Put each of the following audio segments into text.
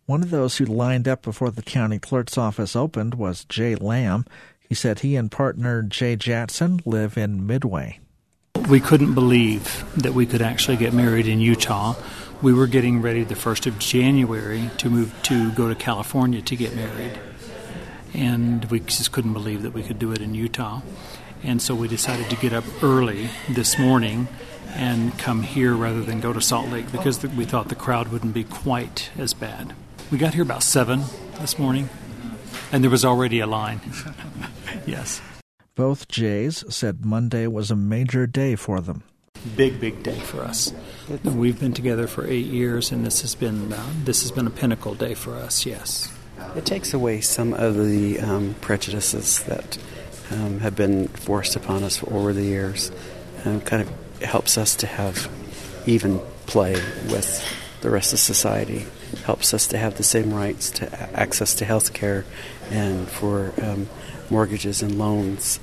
One of those who lined up before the county clerk's office opened was Jay Lamb. He said he and partner Jay Jatson live in Midway. We couldn't believe that we could actually get married in Utah. We were getting ready the 1st of January to go to California to get married. And we just couldn't believe that we could do it in Utah. And so we decided to get up early this morning and come here rather than go to Salt Lake because we thought the crowd wouldn't be quite as bad. We got here about 7 this morning, and there was already a line. Yes. Both Jays said Monday was a major day for them. Big day for us. We've been together for 8 years, and this has been a pinnacle day for us, yes. It takes away some of the prejudices that have been forced upon us over the years. Kind of helps us to have even play with the rest of society. Helps us to have the same rights to access to health care and for mortgages and loans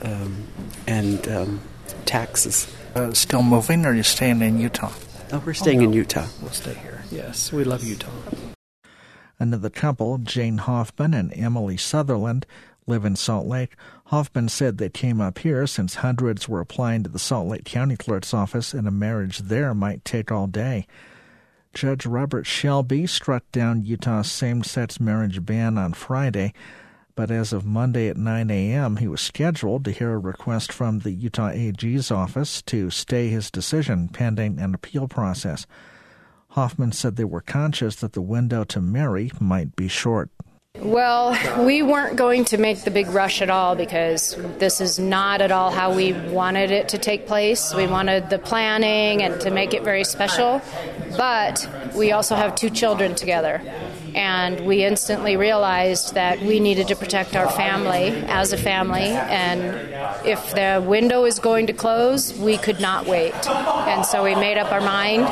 and taxes. Still moving, or are you staying in Utah? Oh, we're staying in Utah. We'll stay here. Yes, we love Utah. Another couple, Jane Hoffman and Emily Sutherland, live in Salt Lake. Hoffman said they came up here since hundreds were applying to the Salt Lake County Clerk's office, and a marriage there might take all day. Judge Robert Shelby struck down Utah's same-sex marriage ban on Friday, but as of Monday at 9 a.m., he was scheduled to hear a request from the Utah AG's office to stay his decision pending an appeal process. Hoffman said they were conscious that the window to marry might be short. Well, we weren't going to make the big rush at all because this is not at all how we wanted it to take place. We wanted the planning and to make it very special, but we also have 2 children together. And we instantly realized that we needed to protect our family as a family, and if the window is going to close, we could not wait. And so we made up our mind,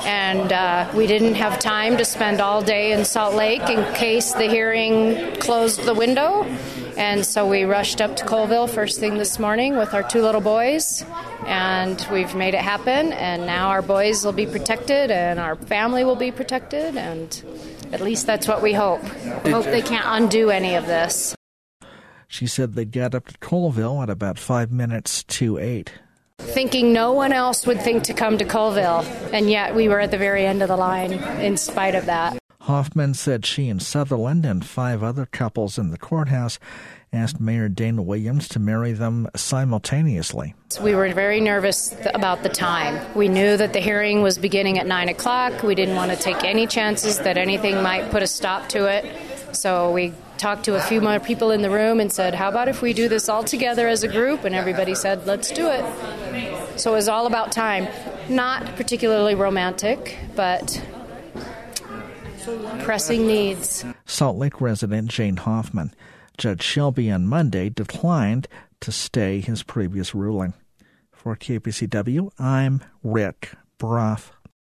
and we didn't have time to spend all day in Salt Lake in case the hearing closed the window. And so we rushed up to Colville first thing this morning with our 2 little boys, and we've made it happen, and now our boys will be protected and our family will be protected, and at least that's what we hope. Hope they can't undo any of this. She said they got up to Colville at about 5 minutes to 8. Thinking no one else would think to come to Colville, and yet we were at the very end of the line in spite of that. Hoffman said she and Sutherland and 5 other couples in the courthouse asked Mayor Dana Williams to marry them simultaneously. We were very nervous about the time. We knew that the hearing was beginning at 9 o'clock. We didn't want to take any chances that anything might put a stop to it. So we talked to a few more people in the room and said, how about if we do this all together as a group? And everybody said, let's do it. So it was all about time. Not particularly romantic, but pressing needs. Salt Lake resident Jane Hoffman. Judge Shelby on Monday declined to stay his previous ruling. For KPCW, I'm Rick Brough.